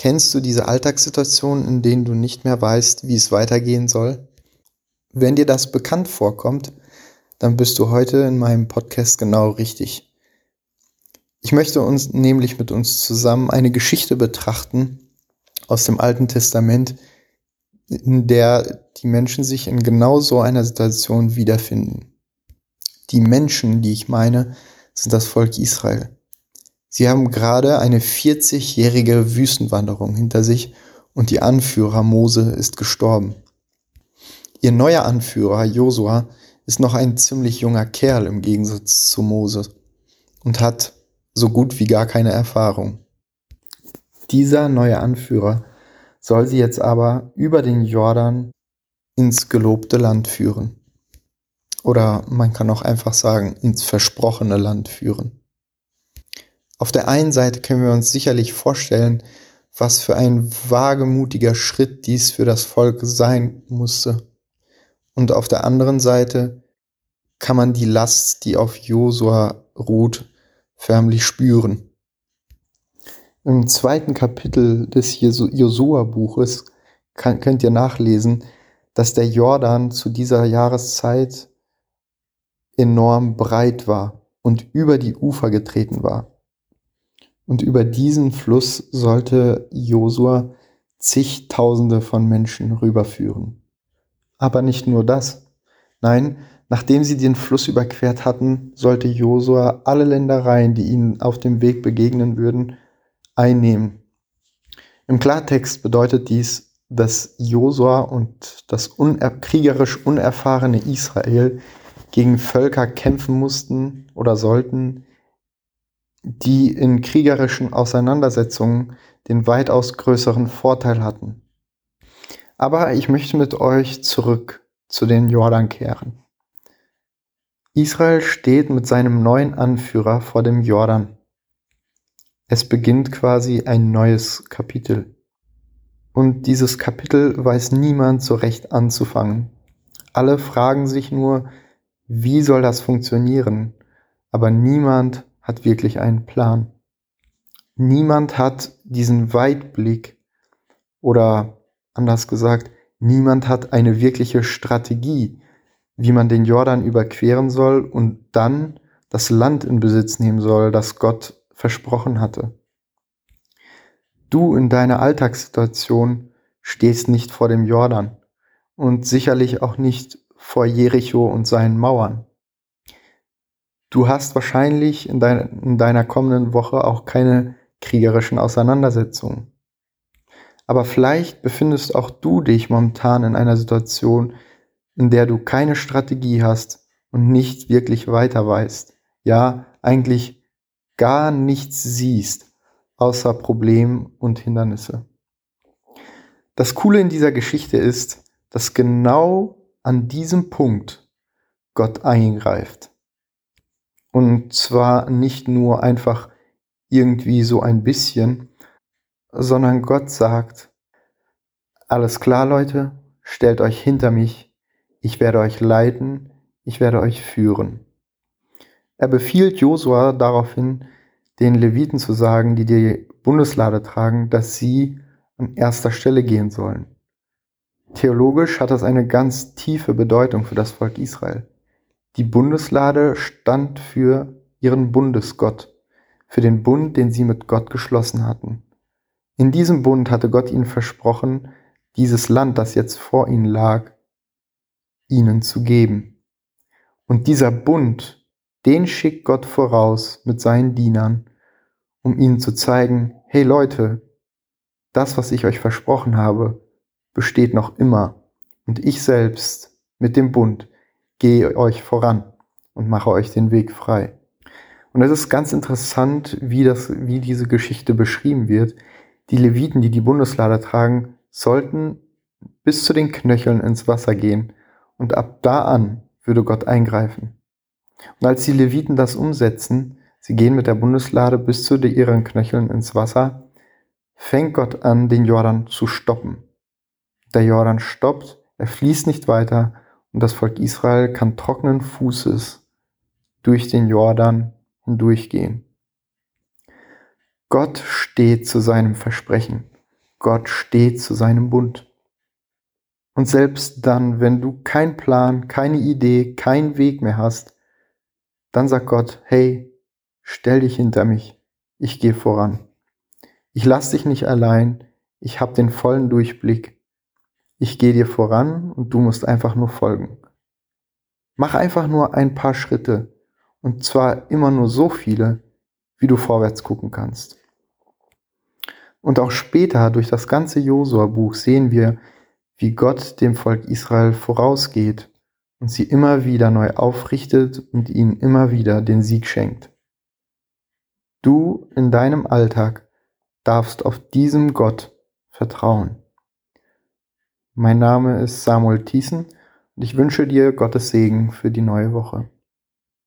Kennst du diese Alltagssituationen, in denen du nicht mehr weißt, wie es weitergehen soll? Wenn dir das bekannt vorkommt, dann bist du heute in meinem Podcast genau richtig. Ich möchte nämlich mit uns zusammen eine Geschichte betrachten aus dem Alten Testament, in der die Menschen sich in genau so einer Situation wiederfinden. Die Menschen, die ich meine, sind das Volk Israel. Sie haben gerade eine 40-jährige Wüstenwanderung hinter sich und ihr Anführer Mose ist gestorben. Ihr neuer Anführer Josua ist noch ein ziemlich junger Kerl im Gegensatz zu Mose und hat so gut wie gar keine Erfahrung. Dieser neue Anführer soll sie jetzt aber über den Jordan ins gelobte Land führen. Oder man kann auch einfach sagen, ins versprochene Land führen. Auf der einen Seite können wir uns sicherlich vorstellen, was für ein wagemutiger Schritt dies für das Volk sein musste. Und auf der anderen Seite kann man die Last, die auf Josua ruht, förmlich spüren. Im 2. Kapitel des Josua-Buches könnt ihr nachlesen, dass der Jordan zu dieser Jahreszeit enorm breit war und über die Ufer getreten war. Und über diesen Fluss sollte Josua zigtausende von Menschen rüberführen. Aber nicht nur das. Nein, nachdem sie den Fluss überquert hatten, sollte Josua alle Ländereien, die ihnen auf dem Weg begegnen würden, einnehmen. Im Klartext bedeutet dies, dass Josua und das kriegerisch unerfahrene Israel gegen Völker kämpfen mussten oder sollten, die in kriegerischen Auseinandersetzungen den weitaus größeren Vorteil hatten. Aber ich möchte mit euch zurück zu den Jordan kehren. Israel steht mit seinem neuen Anführer vor dem Jordan. Es beginnt quasi ein neues Kapitel. Und dieses Kapitel weiß niemand so recht anzufangen. Alle fragen sich nur, wie soll das funktionieren? Aber niemand hat wirklich einen Plan. Niemand hat diesen Weitblick oder anders gesagt, niemand hat eine wirkliche Strategie, wie man den Jordan überqueren soll und dann das Land in Besitz nehmen soll, das Gott versprochen hatte. Du in deiner Alltagssituation stehst nicht vor dem Jordan und sicherlich auch nicht vor Jericho und seinen Mauern. Du hast wahrscheinlich in deiner kommenden Woche auch keine kriegerischen Auseinandersetzungen. Aber vielleicht befindest auch du dich momentan in einer Situation, in der du keine Strategie hast und nicht wirklich weiter weißt. Ja, eigentlich gar nichts siehst, außer Probleme und Hindernisse. Das Coole in dieser Geschichte ist, dass genau an diesem Punkt Gott eingreift. Und zwar nicht nur einfach irgendwie so ein bisschen, sondern Gott sagt, alles klar, Leute, stellt euch hinter mich, ich werde euch leiten, ich werde euch führen. Er befiehlt Josua daraufhin, den Leviten zu sagen, die die Bundeslade tragen, dass sie an erster Stelle gehen sollen. Theologisch hat das eine ganz tiefe Bedeutung für das Volk Israel. Die Bundeslade stand für ihren Bundesgott, für den Bund, den sie mit Gott geschlossen hatten. In diesem Bund hatte Gott ihnen versprochen, dieses Land, das jetzt vor ihnen lag, ihnen zu geben. Und dieser Bund, den schickt Gott voraus mit seinen Dienern, um ihnen zu zeigen, hey Leute, das, was ich euch versprochen habe, besteht noch immer. Und ich selbst mit dem Bund gehe euch voran und mache euch den Weg frei. Und es ist ganz interessant, wie diese Geschichte beschrieben wird. Die Leviten, die die Bundeslade tragen, sollten bis zu den Knöcheln ins Wasser gehen und ab da an würde Gott eingreifen. Und als die Leviten das umsetzen, sie gehen mit der Bundeslade bis zu ihren Knöcheln ins Wasser, fängt Gott an, den Jordan zu stoppen. Der Jordan stoppt, er fließt nicht weiter und das Volk Israel kann trockenen Fußes durch den Jordan hindurchgehen. Gott steht zu seinem Versprechen. Gott steht zu seinem Bund. Und selbst dann, wenn du keinen Plan, keine Idee, keinen Weg mehr hast, dann sagt Gott, hey, stell dich hinter mich, ich gehe voran. Ich lass dich nicht allein, ich habe den vollen Durchblick. Ich gehe dir voran und du musst einfach nur folgen. Mach einfach nur ein paar Schritte und zwar immer nur so viele, wie du vorwärts gucken kannst. Und auch später durch das ganze Josua-Buch sehen wir, wie Gott dem Volk Israel vorausgeht und sie immer wieder neu aufrichtet und ihnen immer wieder den Sieg schenkt. Du in deinem Alltag darfst auf diesem Gott vertrauen. Mein Name ist Samuel Thiessen und ich wünsche dir Gottes Segen für die neue Woche.